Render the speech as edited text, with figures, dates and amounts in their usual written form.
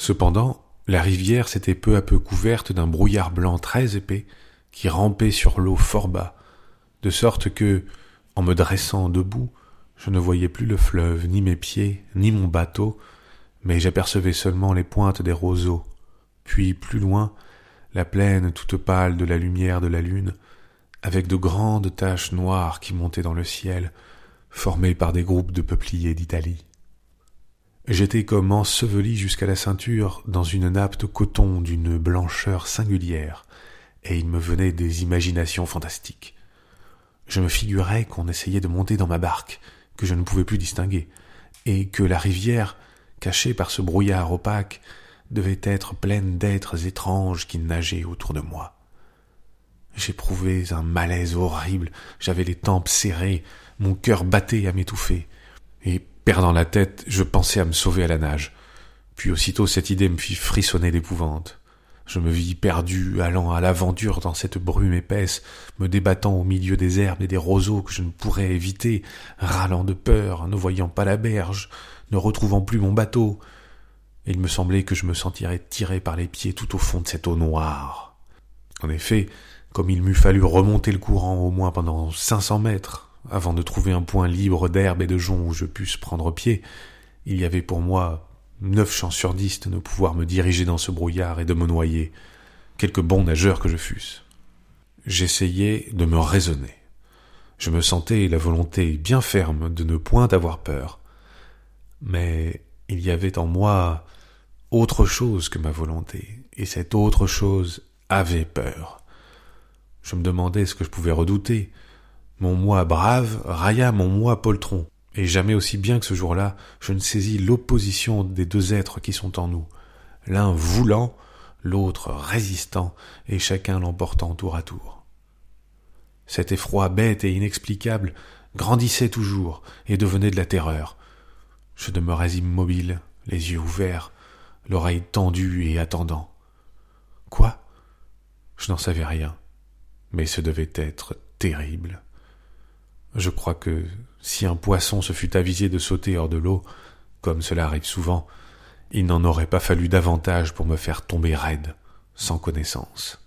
Cependant, la rivière s'était peu à peu couverte d'un brouillard blanc très épais qui rampait sur l'eau fort bas, de sorte que, en me dressant debout, je ne voyais plus le fleuve, ni mes pieds, ni mon bateau, mais j'apercevais seulement les pointes des roseaux, puis plus loin, la plaine toute pâle de la lumière de la lune, avec de grandes taches noires qui montaient dans le ciel, formées par des groupes de peupliers d'Italie. J'étais comme enseveli jusqu'à la ceinture dans une nappe de coton d'une blancheur singulière, et il me venait des imaginations fantastiques. Je me figurais qu'on essayait de monter dans ma barque, que je ne pouvais plus distinguer, et que la rivière, cachée par ce brouillard opaque, devait être pleine d'êtres étranges qui nageaient autour de moi. J'éprouvais un malaise horrible, j'avais les tempes serrées, mon cœur battait à m'étouffer, et, perdant la tête, je pensais à me sauver à la nage. Puis aussitôt cette idée me fit frissonner d'épouvante. Je me vis perdu, allant à l'aventure dans cette brume épaisse, me débattant au milieu des herbes et des roseaux que je ne pourrais éviter, râlant de peur, ne voyant pas la berge, ne retrouvant plus mon bateau. Et il me semblait que je me sentirais tiré par les pieds tout au fond de cette eau noire. En effet, comme il m'eût fallu remonter le courant au moins pendant 500 mètres, avant de trouver un point libre d'herbe et de joncs où je pusse prendre pied, il y avait pour moi 9 chances sur 10 de ne pouvoir me diriger dans ce brouillard et de me noyer, quelque bon nageur que je fusse. J'essayais de me raisonner. Je me sentais la volonté bien ferme de ne point avoir peur. Mais il y avait en moi autre chose que ma volonté, et cette autre chose avait peur. Je me demandais ce que je pouvais redouter. Mon moi brave railla mon moi poltron. Et jamais aussi bien que ce jour-là, je ne saisis l'opposition des deux êtres qui sont en nous, l'un voulant, l'autre résistant, et chacun l'emportant tour à tour. Cet effroi bête et inexplicable grandissait toujours et devenait de la terreur. Je demeurais immobile, les yeux ouverts, l'oreille tendue et attendant. Quoi ? Je n'en savais rien, mais ce devait être terrible. Je crois que si un poisson se fût avisé de sauter hors de l'eau, comme cela arrive souvent, il n'en aurait pas fallu davantage pour me faire tomber raide, sans connaissance.